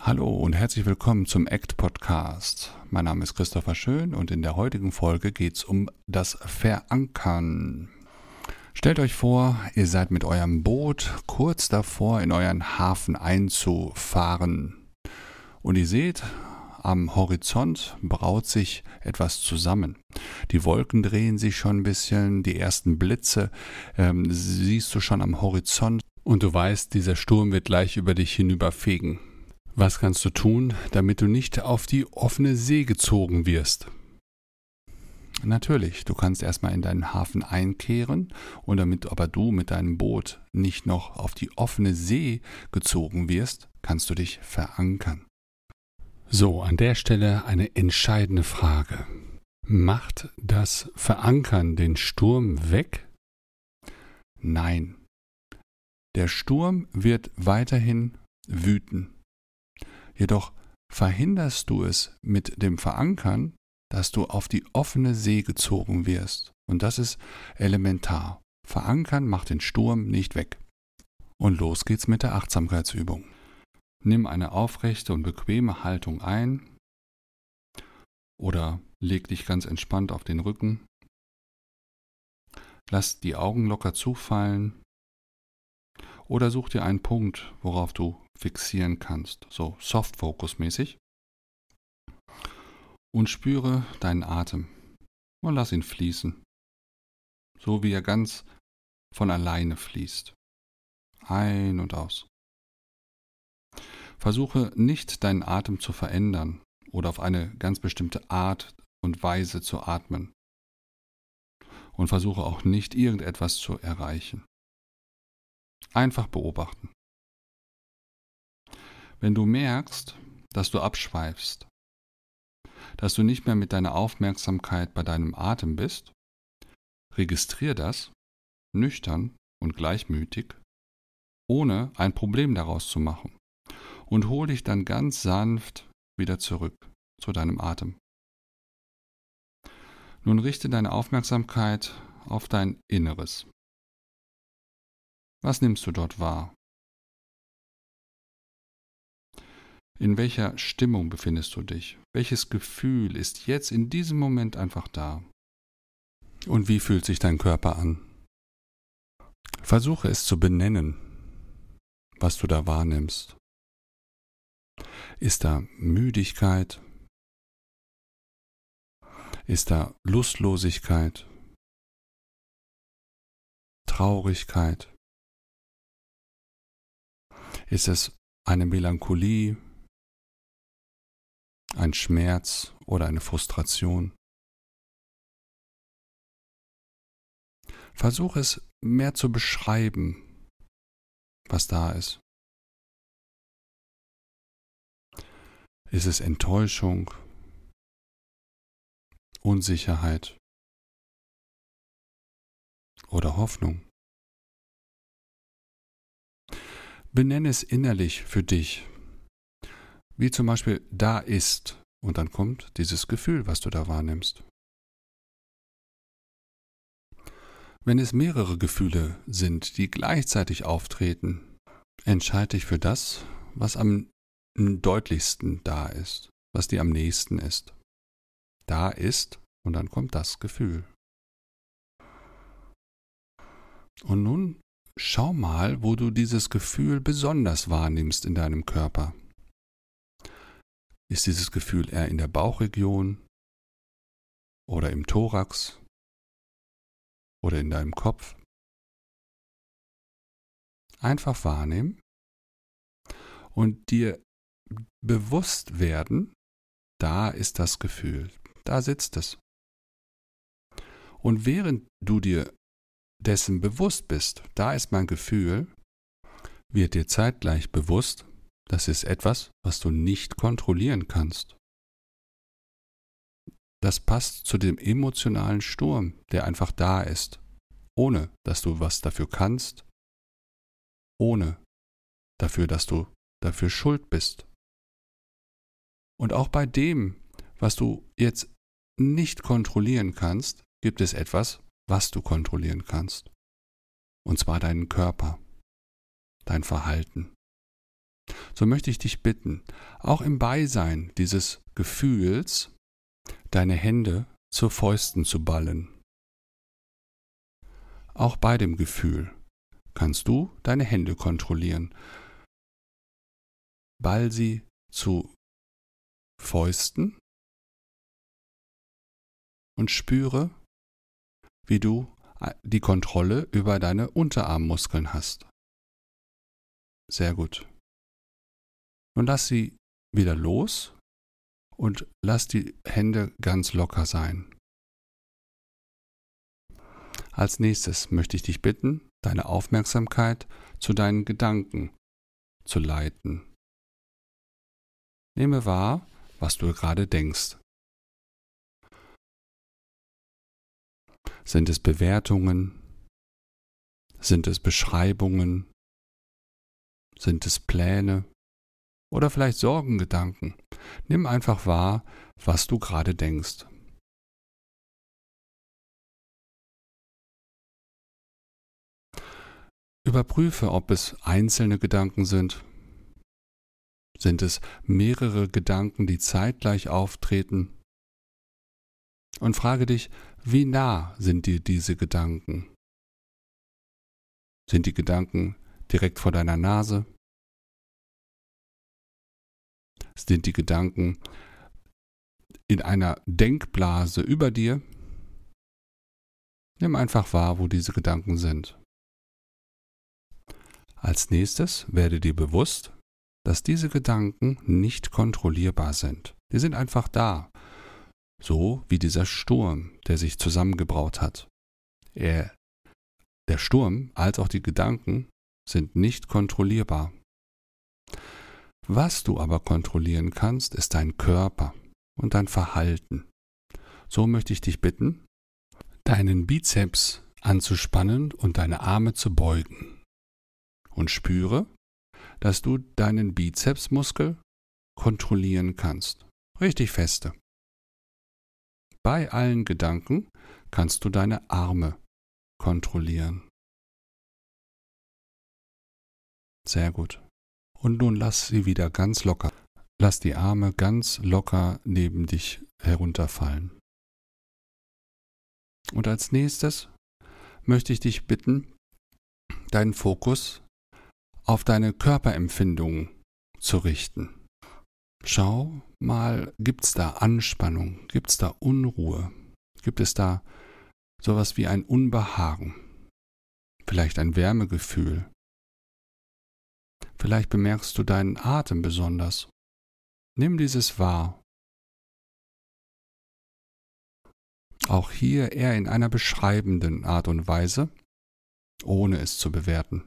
Hallo und herzlich willkommen zum ACT Podcast. Mein Name ist Christopher Schön und in der heutigen Folge geht es um das Verankern. Stellt euch vor, ihr seid mit eurem Boot kurz davor, in euren Hafen einzufahren. Und ihr seht, am Horizont braut sich etwas zusammen. Die Wolken drehen sich schon ein bisschen, die ersten Blitze siehst du schon am Horizont. Und du weißt, dieser Sturm wird gleich über dich hinüberfegen. Was kannst du tun, damit du nicht auf die offene See gezogen wirst? Natürlich, du kannst erstmal in deinen Hafen einkehren und damit aber du mit deinem Boot nicht noch auf die offene See gezogen wirst, kannst du dich verankern. So, an der Stelle eine entscheidende Frage. Macht das Verankern den Sturm weg? Nein. Der Sturm wird weiterhin wüten. Jedoch verhinderst du es mit dem Verankern, dass du auf die offene See gezogen wirst. Und das ist elementar. Verankern macht den Sturm nicht weg. Und los geht's mit der Achtsamkeitsübung. Nimm eine aufrechte und bequeme Haltung ein oder leg dich ganz entspannt auf den Rücken. Lass die Augen locker zufallen oder such dir einen Punkt, worauf du fixieren kannst, so Soft-Focus-mäßig. Und spüre deinen Atem und lass ihn fließen, so wie er ganz von alleine fließt. Ein und aus. Versuche nicht deinen Atem zu verändern oder auf eine ganz bestimmte Art und Weise zu atmen. Und versuche auch nicht irgendetwas zu erreichen. Einfach beobachten. Wenn du merkst, dass du abschweifst, dass du nicht mehr mit deiner Aufmerksamkeit bei deinem Atem bist, registrier das, nüchtern und gleichmütig, ohne ein Problem daraus zu machen und hol dich dann ganz sanft wieder zurück zu deinem Atem. Nun richte deine Aufmerksamkeit auf dein Inneres. Was nimmst du dort wahr? In welcher Stimmung befindest du dich? Welches Gefühl ist jetzt in diesem Moment einfach da? Und wie fühlt sich dein Körper an? Versuche es zu benennen, was du da wahrnimmst. Ist da Müdigkeit? Ist da Lustlosigkeit? Traurigkeit? Ist es eine Melancholie? Ein Schmerz oder eine Frustration. Versuch es mehr zu beschreiben, was da ist. Ist es Enttäuschung, Unsicherheit oder Hoffnung? Benenne es innerlich für dich. Wie zum Beispiel da ist und dann kommt dieses Gefühl, was du da wahrnimmst. Wenn es mehrere Gefühle sind, die gleichzeitig auftreten, entscheide dich für das, was am deutlichsten da ist, was dir am nächsten ist. Da ist und dann kommt das Gefühl. Und nun schau mal, wo du dieses Gefühl besonders wahrnimmst in deinem Körper. Ist dieses Gefühl eher in der Bauchregion oder im Thorax oder in deinem Kopf? Einfach wahrnehmen und dir bewusst werden, da ist das Gefühl, da sitzt es. Und während du dir dessen bewusst bist, da ist mein Gefühl, wird dir zeitgleich bewusst, das ist etwas, was du nicht kontrollieren kannst. Das passt zu dem emotionalen Sturm, der einfach da ist, ohne dass du was dafür kannst, ohne dass du dafür schuld bist. Und auch bei dem, was du jetzt nicht kontrollieren kannst, gibt es etwas, was du kontrollieren kannst. Und zwar deinen Körper, dein Verhalten. So möchte ich dich bitten, auch im Beisein dieses Gefühls, deine Hände zu Fäusten zu ballen. Auch bei dem Gefühl kannst du deine Hände kontrollieren. Ball sie zu Fäusten und spüre, wie du die Kontrolle über deine Unterarmmuskeln hast. Sehr gut. Nun lass sie wieder los und lass die Hände ganz locker sein. Als nächstes möchte ich dich bitten, deine Aufmerksamkeit zu deinen Gedanken zu leiten. Nehme wahr, was du gerade denkst. Sind es Bewertungen? Sind es Beschreibungen? Sind es Pläne? Oder vielleicht Sorgengedanken? Nimm einfach wahr, was du gerade denkst. Überprüfe, ob es einzelne Gedanken sind. Sind es mehrere Gedanken, die zeitgleich auftreten? Und frage dich, wie nah sind dir diese Gedanken? Sind die Gedanken direkt vor deiner Nase? Sind die Gedanken in einer Denkblase über dir? Nimm einfach wahr, wo diese Gedanken sind. Als nächstes werde dir bewusst, dass diese Gedanken nicht kontrollierbar sind. Die sind einfach da, so wie dieser Sturm, der sich zusammengebraut hat. Der Sturm als auch die Gedanken sind nicht kontrollierbar. Was du aber kontrollieren kannst, ist dein Körper und dein Verhalten. So möchte ich dich bitten, deinen Bizeps anzuspannen und deine Arme zu beugen. Und spüre, dass du deinen Bizepsmuskel kontrollieren kannst. Richtig feste. Bei allen Gedanken kannst du deine Arme kontrollieren. Sehr gut. Und nun lass sie wieder ganz locker. Lass die Arme ganz locker neben dich herunterfallen. Und als nächstes möchte ich dich bitten, deinen Fokus auf deine Körperempfindungen zu richten. Schau mal, gibt es da Anspannung, gibt es da Unruhe, gibt es da sowas wie ein Unbehagen, vielleicht ein Wärmegefühl. Vielleicht bemerkst du deinen Atem besonders. Nimm dieses wahr. Auch hier eher in einer beschreibenden Art und Weise, ohne es zu bewerten.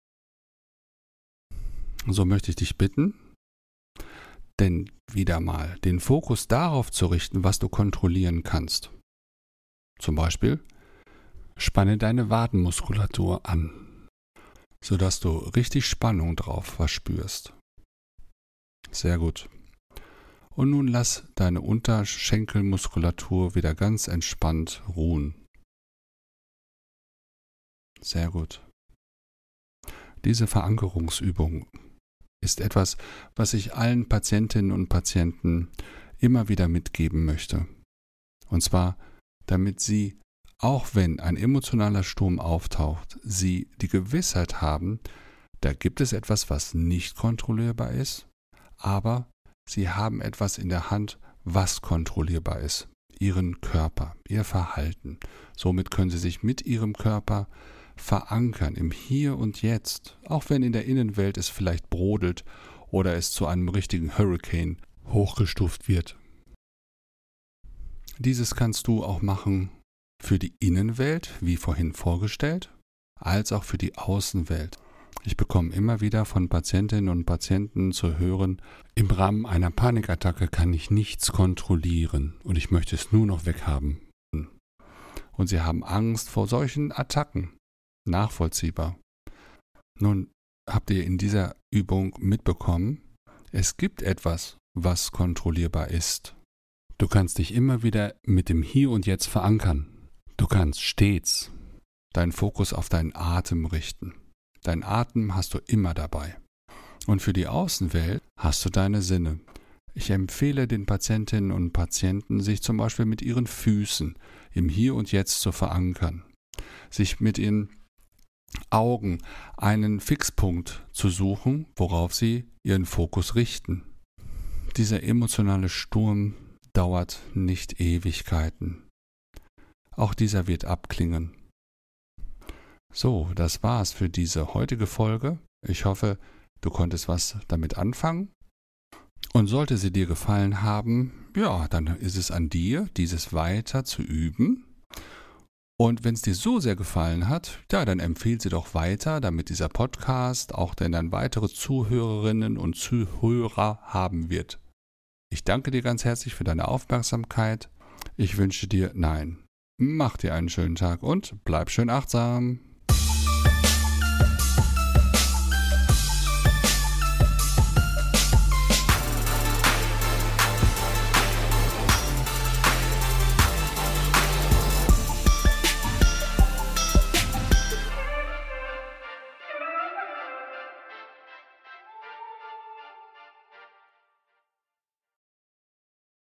So möchte ich dich bitten, denn wieder mal den Fokus darauf zu richten, was du kontrollieren kannst. Zum Beispiel, spanne deine Wadenmuskulatur an, sodass du richtig Spannung drauf verspürst. Sehr gut. Und nun lass deine Unterschenkelmuskulatur wieder ganz entspannt ruhen. Sehr gut. Diese Verankerungsübung ist etwas, was ich allen Patientinnen und Patienten immer wieder mitgeben möchte. Und zwar, damit sie, auch wenn ein emotionaler Sturm auftaucht, sie die Gewissheit haben, da gibt es etwas, was nicht kontrollierbar ist, aber sie haben etwas in der Hand, was kontrollierbar ist. Ihren Körper, ihr Verhalten. Somit können sie sich mit ihrem Körper verankern im Hier und Jetzt, auch wenn in der Innenwelt es vielleicht brodelt oder es zu einem richtigen Hurricane hochgestuft wird. Dieses kannst du auch machen für die Innenwelt, wie vorhin vorgestellt, als auch für die Außenwelt. Ich bekomme immer wieder von Patientinnen und Patienten zu hören, im Rahmen einer Panikattacke kann ich nichts kontrollieren und ich möchte es nur noch weghaben. Und sie haben Angst vor solchen Attacken. Nachvollziehbar. Nun habt ihr in dieser Übung mitbekommen, es gibt etwas, was kontrollierbar ist. Du kannst dich immer wieder mit dem Hier und Jetzt verankern. Du kannst stets deinen Fokus auf deinen Atem richten. Deinen Atem hast du immer dabei. Und für die Außenwelt hast du deine Sinne. Ich empfehle den Patientinnen und Patienten, sich zum Beispiel mit ihren Füßen im Hier und Jetzt zu verankern, sich mit ihren Augen einen Fixpunkt zu suchen, worauf sie ihren Fokus richten. Dieser emotionale Sturm dauert nicht Ewigkeiten. Auch dieser wird abklingen. So, das war's für diese heutige Folge. Ich hoffe, du konntest was damit anfangen. Und sollte sie dir gefallen haben, ja, dann ist es an dir, dieses weiter zu üben. Und wenn es dir so sehr gefallen hat, ja, dann empfehle sie doch weiter, damit dieser Podcast auch dann weitere Zuhörerinnen und Zuhörer haben wird. Ich danke dir ganz herzlich für deine Aufmerksamkeit. Ich wünsche dir, mach dir einen schönen Tag und bleib schön achtsam.